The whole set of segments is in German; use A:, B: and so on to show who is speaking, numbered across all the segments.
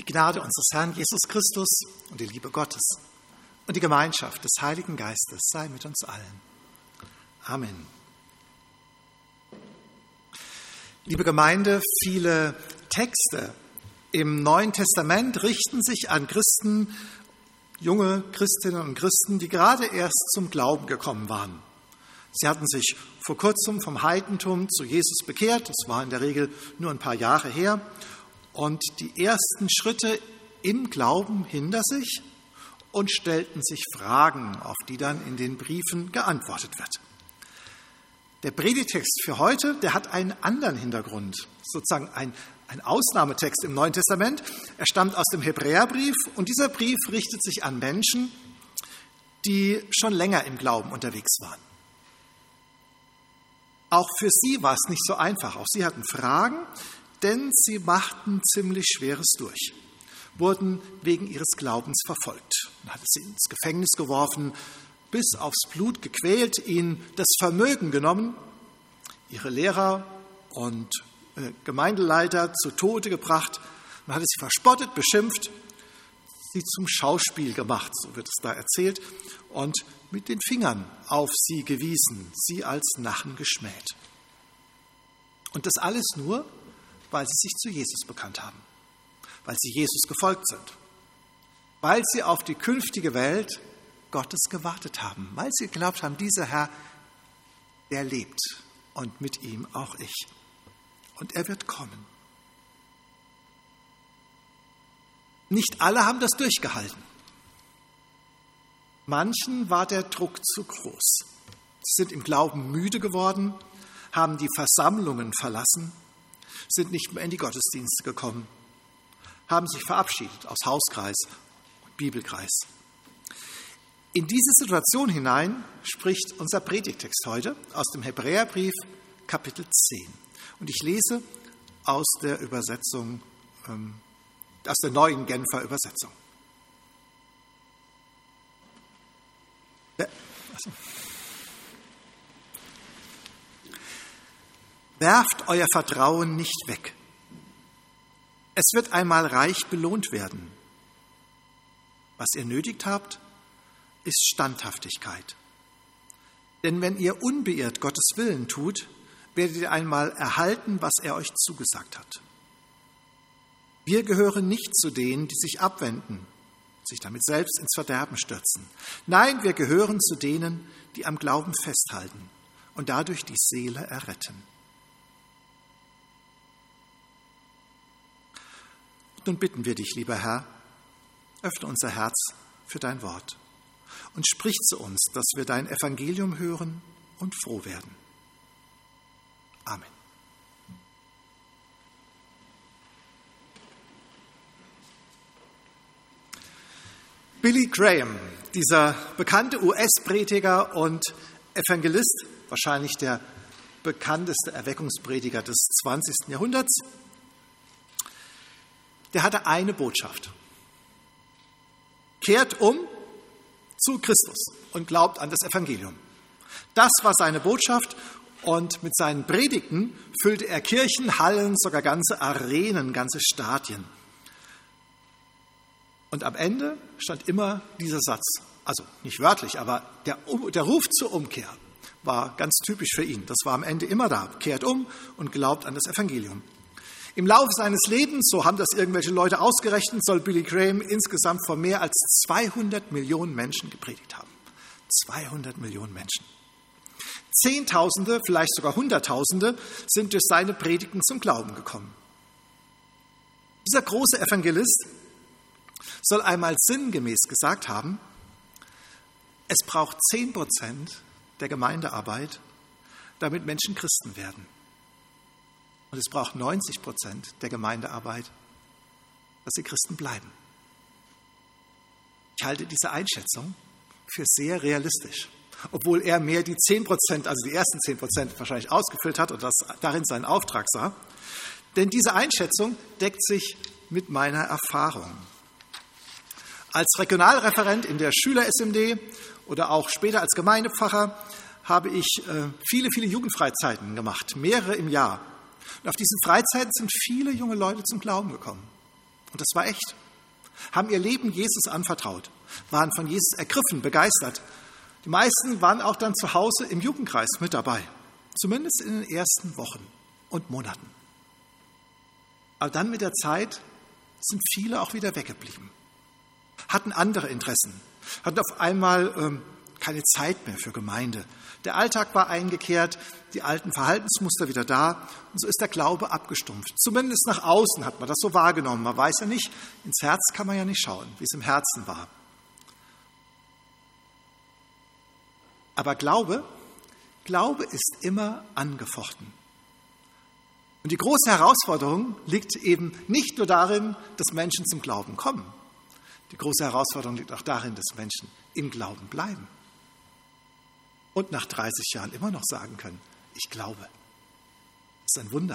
A: Die Gnade unseres Herrn Jesus Christus und die Liebe Gottes und die Gemeinschaft des Heiligen Geistes sei mit uns allen. Amen. Liebe Gemeinde, viele Texte im Neuen Testament richten sich an Christen, junge Christinnen und Christen, die gerade erst zum Glauben gekommen waren. Sie hatten sich vor kurzem vom Heidentum zu Jesus bekehrt, das war in der Regel nur ein paar Jahre her, und die ersten Schritte im Glauben hinter sich und stellten sich Fragen, auf die dann in den Briefen geantwortet wird. Der Predigtext für heute, der hat einen anderen Hintergrund, sozusagen ein Ausnahmetext im Neuen Testament. Er stammt aus dem Hebräerbrief und dieser Brief richtet sich an Menschen, die schon länger im Glauben unterwegs waren. Auch für sie war es nicht so einfach. Auch sie hatten Fragen, denn sie machten ziemlich Schweres durch, wurden wegen ihres Glaubens verfolgt. Man hatte sie ins Gefängnis geworfen, bis aufs Blut gequält, ihnen das Vermögen genommen, ihre Lehrer und Gemeindeleiter zu Tode gebracht. Man hatte sie verspottet, beschimpft, sie zum Schauspiel gemacht, so wird es da erzählt, und mit den Fingern auf sie gewiesen, sie als Narren geschmäht. Und das alles nur, weil sie sich zu Jesus bekannt haben, weil sie Jesus gefolgt sind, weil sie auf die künftige Welt Gottes gewartet haben, weil sie geglaubt haben, dieser Herr, der lebt und mit ihm auch ich. Und er wird kommen. Nicht alle haben das durchgehalten. Manchen war der Druck zu groß. Sie sind im Glauben müde geworden, haben die Versammlungen verlassen, sind nicht mehr in die Gottesdienste gekommen, haben sich verabschiedet aus Hauskreis und Bibelkreis. In diese Situation hinein spricht unser Predigtext heute aus dem Hebräerbrief, Kapitel 10. Und ich lese aus der Übersetzung, aus der neuen Genfer Übersetzung. Werft euer Vertrauen nicht weg. Es wird einmal reich belohnt werden. Was ihr nötigt habt, ist Standhaftigkeit. Denn wenn ihr unbeirrt Gottes Willen tut, werdet ihr einmal erhalten, was er euch zugesagt hat. Wir gehören nicht zu denen, die sich abwenden, sich damit selbst ins Verderben stürzen. Nein, wir gehören zu denen, die am Glauben festhalten und dadurch die Seele erretten. Nun bitten wir dich, lieber Herr, öffne unser Herz für dein Wort und sprich zu uns, dass wir dein Evangelium hören und froh werden. Amen. Billy Graham, dieser bekannte US-Prediger und Evangelist, wahrscheinlich der bekannteste Erweckungsprediger des 20. Jahrhunderts, der hatte eine Botschaft. Kehrt um zu Christus und glaubt an das Evangelium. Das war seine Botschaft und mit seinen Predigten füllte er Kirchen, Hallen, sogar ganze Arenen, ganze Stadien. Und am Ende stand immer dieser Satz, also nicht wörtlich, aber der Ruf zur Umkehr war ganz typisch für ihn. Das war am Ende immer da. Kehrt um und glaubt an das Evangelium. Im Laufe seines Lebens, so haben das irgendwelche Leute ausgerechnet, soll Billy Graham insgesamt vor mehr als 200 Millionen Menschen gepredigt haben. 200 Millionen Menschen. Zehntausende, vielleicht sogar Hunderttausende sind durch seine Predigten zum Glauben gekommen. Dieser große Evangelist soll einmal sinngemäß gesagt haben, es braucht 10% der Gemeindearbeit, damit Menschen Christen werden. Und es braucht 90% der Gemeindearbeit, dass sie Christen bleiben. Ich halte diese Einschätzung für sehr realistisch, obwohl er mehr die 10%, also die ersten 10% wahrscheinlich ausgefüllt hat und das darin seinen Auftrag sah. Denn diese Einschätzung deckt sich mit meiner Erfahrung. Als Regionalreferent in der Schüler-SMD oder auch später als Gemeindepfarrer habe ich viele Jugendfreizeiten gemacht, mehrere im Jahr. Und auf diesen Freizeiten sind viele junge Leute zum Glauben gekommen. Und das war echt. Haben ihr Leben Jesus anvertraut, waren von Jesus ergriffen, begeistert. Die meisten waren auch dann zu Hause im Jugendkreis mit dabei, zumindest in den ersten Wochen und Monaten. Aber dann mit der Zeit sind viele auch wieder weggeblieben, hatten andere Interessen, hatten auf einmal keine Zeit mehr für Gemeinde. Der Alltag war eingekehrt, die alten Verhaltensmuster wieder da und so ist der Glaube abgestumpft. Zumindest nach außen hat man das so wahrgenommen. Man weiß ja nicht, ins Herz kann man ja nicht schauen, wie es im Herzen war. Aber Glaube ist immer angefochten. Und die große Herausforderung liegt eben nicht nur darin, dass Menschen zum Glauben kommen. Die große Herausforderung liegt auch darin, dass Menschen im Glauben bleiben. Und nach 30 Jahren immer noch sagen können, ich glaube. Das ist ein Wunder.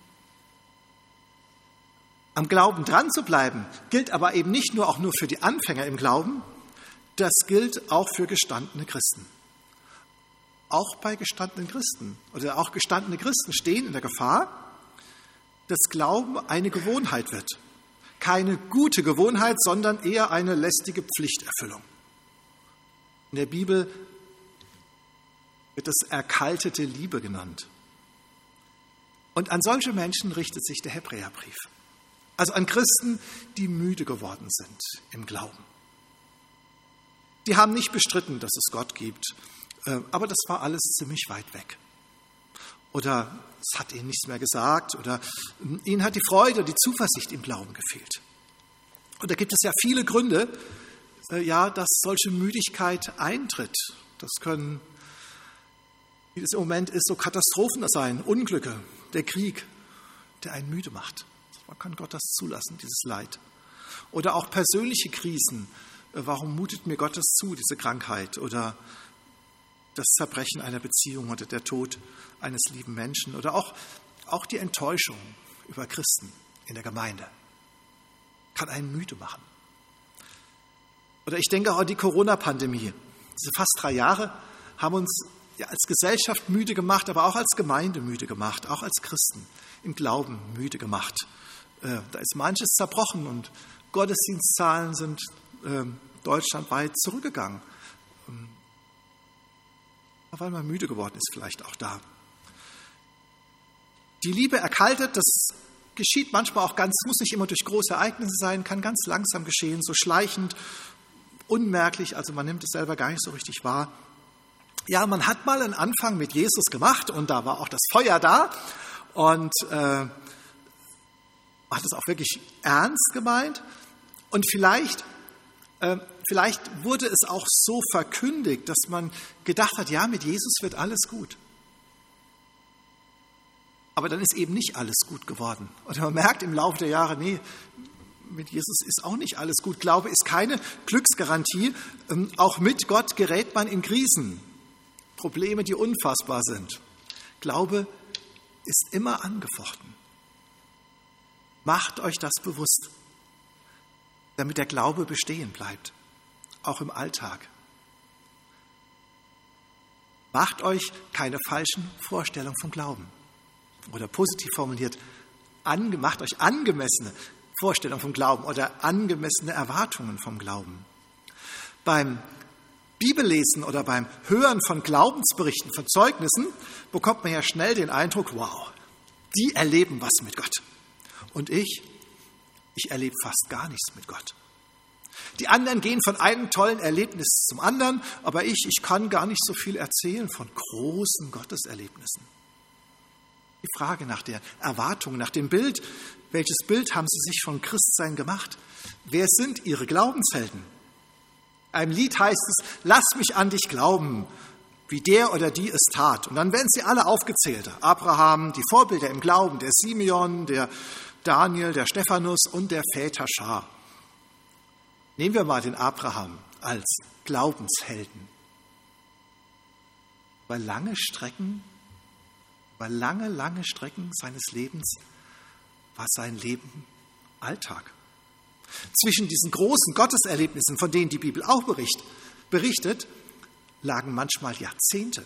A: Am Glauben dran zu bleiben, gilt aber eben nicht nur auch nur für die Anfänger im Glauben, das gilt auch für gestandene Christen. Auch bei gestandenen Christen oder auch gestandene Christen stehen in der Gefahr, dass Glauben eine Gewohnheit wird. Keine gute Gewohnheit, sondern eher eine lästige Pflichterfüllung. In der Bibel wird das erkaltete Liebe genannt. Und an solche Menschen richtet sich der Hebräerbrief. Also an Christen, die müde geworden sind im Glauben. Die haben nicht bestritten, dass es Gott gibt, aber das war alles ziemlich weit weg. Oder es hat ihnen nichts mehr gesagt oder ihnen hat die Freude, die Zuversicht im Glauben gefehlt. Und da gibt es ja viele Gründe, dass solche Müdigkeit eintritt. Das können, wie es im Moment ist, so Katastrophen sein, Unglücke, der Krieg, der einen müde macht. Man kann Gott das zulassen, dieses Leid. Oder auch persönliche Krisen. Warum mutet mir Gott das zu, diese Krankheit? Oder das Zerbrechen einer Beziehung oder der Tod eines lieben Menschen. Oder auch die Enttäuschung über Christen in der Gemeinde kann einen müde machen. Oder ich denke auch an die Corona-Pandemie. Diese fast 3 Jahre haben uns als Gesellschaft müde gemacht, aber auch als Gemeinde müde gemacht, auch als Christen im Glauben müde gemacht. Da ist manches zerbrochen und Gottesdienstzahlen sind deutschlandweit zurückgegangen. Weil man müde geworden ist, vielleicht auch da. Die Liebe erkaltet, das geschieht manchmal auch ganz, muss nicht immer durch große Ereignisse sein, kann ganz langsam geschehen, so schleichend, unmerklich, also man nimmt es selber gar nicht so richtig wahr. Ja, man hat mal einen Anfang mit Jesus gemacht und da war auch das Feuer da und man hat es auch wirklich ernst gemeint und vielleicht wurde es auch so verkündigt, dass man gedacht hat, ja, mit Jesus wird alles gut. Aber dann ist eben nicht alles gut geworden. Und man merkt im Laufe der Jahre, nee, mit Jesus ist auch nicht alles gut. Glaube ist keine Glücksgarantie. Auch mit Gott gerät man in Krisen. Probleme, die unfassbar sind. Glaube ist immer angefochten. Macht euch das bewusst, damit der Glaube bestehen bleibt, auch im Alltag. Macht euch keine falschen Vorstellungen vom Glauben. Oder positiv formuliert, macht euch angemessene Vorstellungen vom Glauben oder angemessene Erwartungen vom Glauben. Beim Bibellesen oder beim Hören von Glaubensberichten, von Zeugnissen, bekommt man ja schnell den Eindruck, wow, die erleben was mit Gott. Und ich erlebe fast gar nichts mit Gott. Die anderen gehen von einem tollen Erlebnis zum anderen, aber ich kann gar nicht so viel erzählen von großen Gotteserlebnissen. Die Frage nach der Erwartung, nach dem Bild, welches Bild haben Sie sich von Christsein gemacht? Wer sind Ihre Glaubenshelden? Einem Lied heißt es, lass mich an dich glauben, wie der oder die es tat. Und dann werden sie alle aufgezählt. Abraham, die Vorbilder im Glauben, der Simeon, der Daniel, der Stephanus und der Väterschar. Nehmen wir mal den Abraham als Glaubenshelden. Über lange Strecken seines Lebens war sein Leben Alltag. Zwischen diesen großen Gotteserlebnissen, von denen die Bibel auch berichtet, lagen manchmal Jahrzehnte.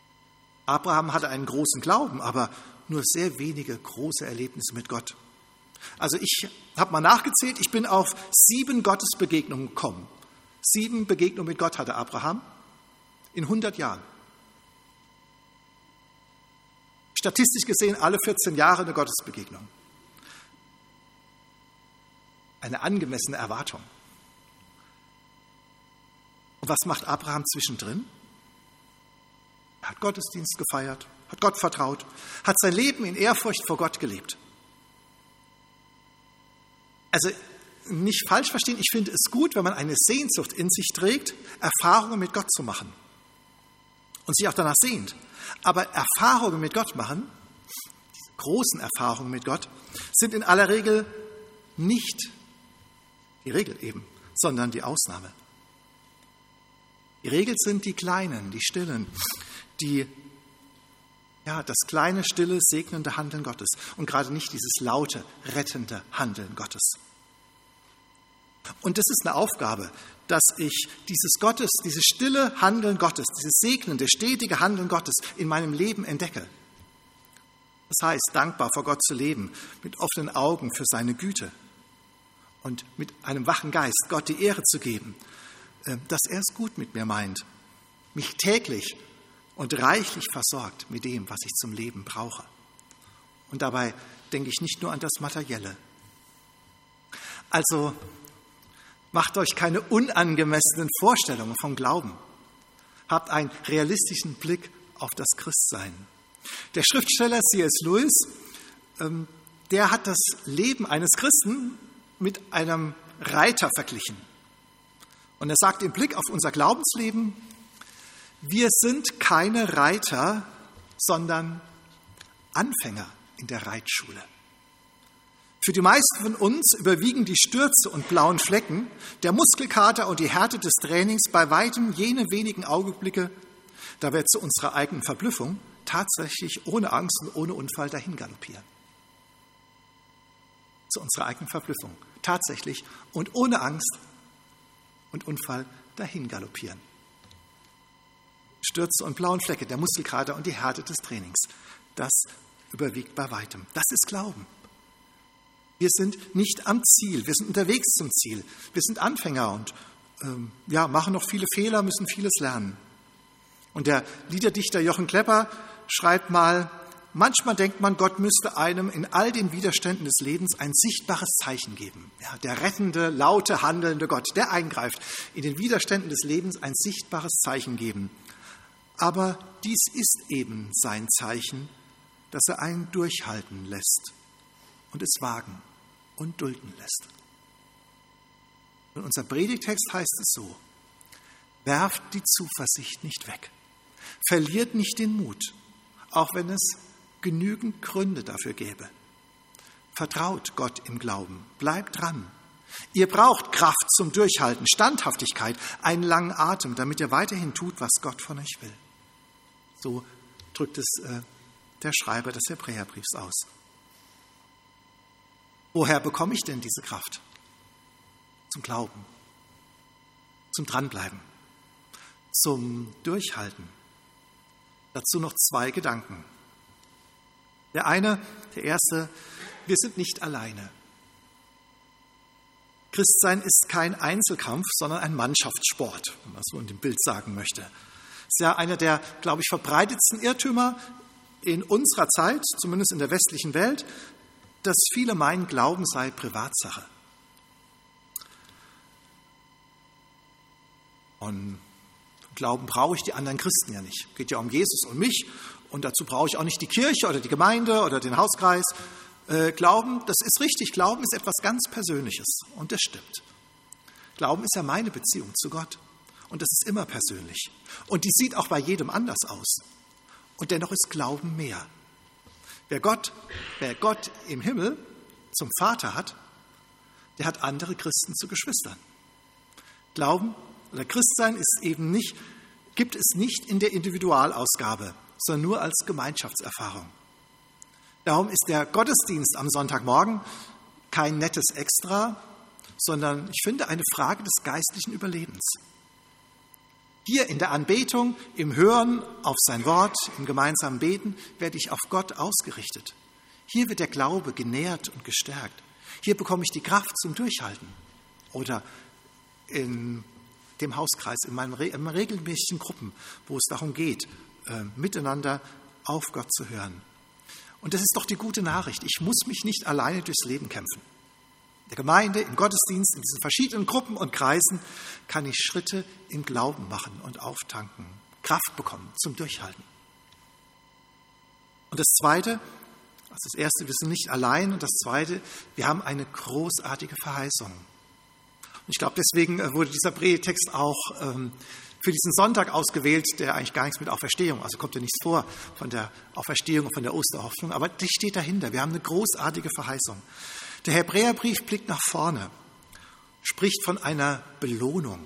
A: Abraham hatte einen großen Glauben, aber nur sehr wenige große Erlebnisse mit Gott. Also ich habe mal nachgezählt, ich bin auf 7 Gottesbegegnungen gekommen. 7 Begegnungen mit Gott hatte Abraham in 100 Jahren. Statistisch gesehen alle 14 Jahre eine Gottesbegegnung. Eine angemessene Erwartung. Und was macht Abraham zwischendrin? Er hat Gottesdienst gefeiert, hat Gott vertraut, hat sein Leben in Ehrfurcht vor Gott gelebt. Also nicht falsch verstehen, ich finde es gut, wenn man eine Sehnsucht in sich trägt, Erfahrungen mit Gott zu machen und sich auch danach sehnt. Aber Erfahrungen mit Gott machen, diese großen Erfahrungen mit Gott, sind in aller Regel nicht die Regel eben, sondern die Ausnahme. Die Regel sind die kleinen, die stillen, das kleine, stille, segnende Handeln Gottes und gerade nicht dieses laute, rettende Handeln Gottes. Und das ist eine Aufgabe, dass ich dieses stille Handeln Gottes, dieses segnende, stetige Handeln Gottes in meinem Leben entdecke. Das heißt, dankbar vor Gott zu leben, mit offenen Augen für seine Güte und mit einem wachen Geist Gott die Ehre zu geben, dass er es gut mit mir meint, mich täglich und reichlich versorgt mit dem, was ich zum Leben brauche. Und dabei denke ich nicht nur an das Materielle. Also macht euch keine unangemessenen Vorstellungen vom Glauben. Habt einen realistischen Blick auf das Christsein. Der Schriftsteller C.S. Lewis, der hat das Leben eines Christen mit einem Reiter verglichen. Und er sagt im Blick auf unser Glaubensleben, wir sind keine Reiter, sondern Anfänger in der Reitschule. Für die meisten von uns überwiegen die Stürze und blauen Flecken, der Muskelkater und die Härte des Trainings bei weitem jene wenigen Augenblicke, da wir zu unserer eigenen Verblüffung tatsächlich ohne Angst und ohne Unfall dahin galoppieren. Zu unserer eigenen Verblüffung tatsächlich und ohne Angst und Unfall dahin galoppieren. Stürze und blauen Flecke, der Muskelkater und die Härte des Trainings, das überwiegt bei weitem. Das ist Glauben. Wir sind nicht am Ziel, wir sind unterwegs zum Ziel. Wir sind Anfänger und machen noch viele Fehler, müssen vieles lernen. Und der Liederdichter Jochen Klepper schreibt mal, manchmal denkt man, Gott müsste einem in all den Widerständen des Lebens ein sichtbares Zeichen geben. Ja, der rettende, laute, handelnde Gott, der eingreift, in den Widerständen des Lebens ein sichtbares Zeichen geben. Aber dies ist eben sein Zeichen, dass er einen durchhalten lässt und es wagen und dulden lässt. Und unser Predigtext heißt es so: Werft die Zuversicht nicht weg, verliert nicht den Mut, auch wenn es genügend Gründe dafür gäbe. Vertraut Gott im Glauben, bleibt dran. Ihr braucht Kraft zum Durchhalten, Standhaftigkeit, einen langen Atem, damit ihr weiterhin tut, was Gott von euch will. So drückt es der Schreiber des Hebräerbriefs aus. Woher bekomme ich denn diese Kraft? Zum Glauben, zum Dranbleiben, zum Durchhalten. Dazu noch 2 Gedanken. Der erste, wir sind nicht alleine. Christsein ist kein Einzelkampf, sondern ein Mannschaftssport, wenn man so in dem Bild sagen möchte. Das ist ja einer der, glaube ich, verbreitetsten Irrtümer in unserer Zeit, zumindest in der westlichen Welt, dass viele meinen, Glauben sei Privatsache. Und Glauben brauche ich die anderen Christen ja nicht. Es geht ja um Jesus und mich und dazu brauche ich auch nicht die Kirche oder die Gemeinde oder den Hauskreis. Glauben, das ist richtig, Glauben ist etwas ganz Persönliches und das stimmt. Glauben ist ja meine Beziehung zu Gott und das ist immer persönlich. Und die sieht auch bei jedem anders aus. Und dennoch ist Glauben mehr. Wer Gott im Himmel zum Vater hat, der hat andere Christen zu Geschwistern. Glauben oder Christsein gibt es nicht in der Individualausgabe, sondern nur als Gemeinschaftserfahrung. Darum ist der Gottesdienst am Sonntagmorgen kein nettes Extra, sondern ich finde eine Frage des geistlichen Überlebens. Hier in der Anbetung, im Hören auf sein Wort, im gemeinsamen Beten werde ich auf Gott ausgerichtet. Hier wird der Glaube genährt und gestärkt. Hier bekomme ich die Kraft zum Durchhalten. Oder in dem Hauskreis, in meinen regelmäßigen Gruppen, wo es darum geht, miteinander auf Gott zu hören. Und das ist doch die gute Nachricht. Ich muss mich nicht alleine durchs Leben kämpfen. In der Gemeinde, im Gottesdienst, in diesen verschiedenen Gruppen und Kreisen kann ich Schritte im Glauben machen und auftanken, Kraft bekommen zum Durchhalten. Und das Zweite, also das Erste, wir sind nicht allein. Und das Zweite, wir haben eine großartige Verheißung. Und ich glaube, deswegen wurde dieser Predigtext auch für diesen Sonntag ausgewählt, der eigentlich gar nichts mit Auferstehung, also kommt ja nichts vor von der Auferstehung und von der Osterhoffnung, aber die steht dahinter. Wir haben eine großartige Verheißung. Der Hebräerbrief blickt nach vorne, spricht von einer Belohnung.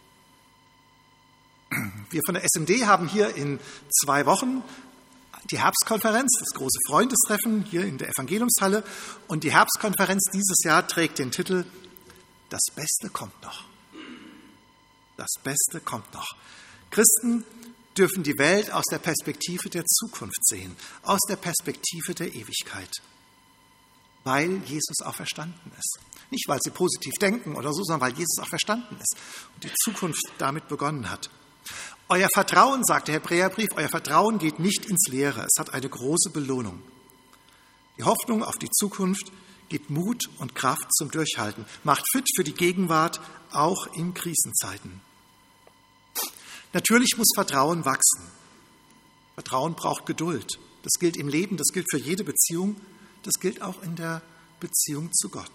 A: Wir von der SMD haben hier in 2 Wochen die Herbstkonferenz, das große Freundestreffen hier in der Evangeliumshalle. Und die Herbstkonferenz dieses Jahr trägt den Titel „Das Beste kommt noch". Das Beste kommt noch. Christen dürfen die Welt aus der Perspektive der Zukunft sehen, aus der Perspektive der Ewigkeit, weil Jesus auferstanden ist. Nicht, weil sie positiv denken oder so, sondern weil Jesus auferstanden ist und die Zukunft damit begonnen hat. Euer Vertrauen, sagt der Hebräerbrief, euer Vertrauen geht nicht ins Leere. Es hat eine große Belohnung. Die Hoffnung auf die Zukunft gibt Mut und Kraft zum Durchhalten, macht fit für die Gegenwart, auch in Krisenzeiten. Natürlich muss Vertrauen wachsen. Vertrauen braucht Geduld. Das gilt im Leben, das gilt für jede Beziehung, das gilt auch in der Beziehung zu Gott.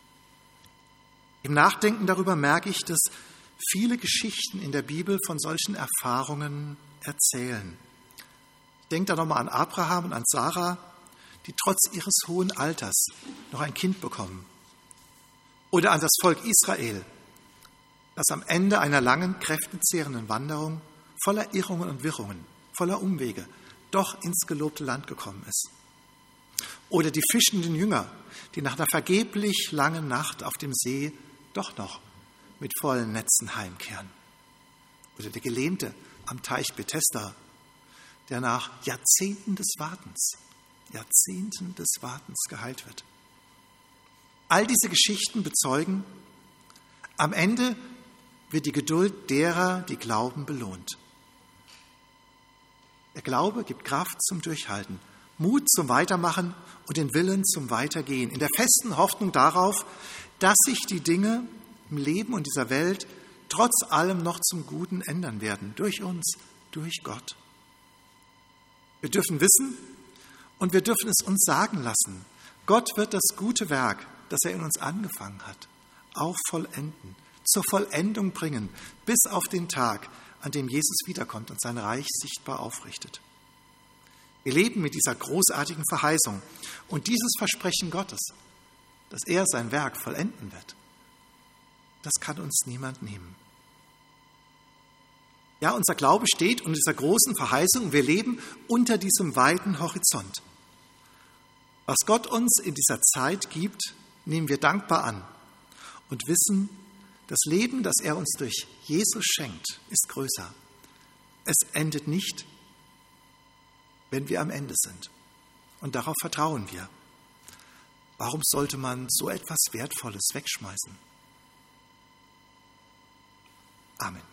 A: Im Nachdenken darüber merke ich, dass viele Geschichten in der Bibel von solchen Erfahrungen erzählen. Ich denke da nochmal an Abraham und an Sarah, die trotz ihres hohen Alters noch ein Kind bekommen. Oder an das Volk Israel, das am Ende einer langen, kräftezehrenden Wanderung voller Irrungen und Wirrungen, voller Umwege, doch ins gelobte Land gekommen ist. Oder die fischenden Jünger, die nach einer vergeblich langen Nacht auf dem See doch noch mit vollen Netzen heimkehren. Oder der Gelähmte am Teich Bethesda, der nach Jahrzehnten des Wartens geheilt wird. All diese Geschichten bezeugen, am Ende wird die Geduld derer, die glauben, belohnt. Der Glaube gibt Kraft zum Durchhalten, Mut zum Weitermachen und den Willen zum Weitergehen, in der festen Hoffnung darauf, dass sich die Dinge im Leben und dieser Welt trotz allem noch zum Guten ändern werden, durch uns, durch Gott. Wir dürfen wissen und wir dürfen es uns sagen lassen, Gott wird das gute Werk, das er in uns angefangen hat, auch vollenden, zur Vollendung bringen, bis auf den Tag, an dem Jesus wiederkommt und sein Reich sichtbar aufrichtet. Wir leben mit dieser großartigen Verheißung und dieses Versprechen Gottes, dass er sein Werk vollenden wird, das kann uns niemand nehmen. Ja, unser Glaube steht unter dieser großen Verheißung und wir leben unter diesem weiten Horizont. Was Gott uns in dieser Zeit gibt, nehmen wir dankbar an und wissen, das Leben, das er uns durch Jesus schenkt, ist größer. Es endet nicht, wenn wir am Ende sind. Und darauf vertrauen wir. Warum sollte man so etwas Wertvolles wegschmeißen? Amen.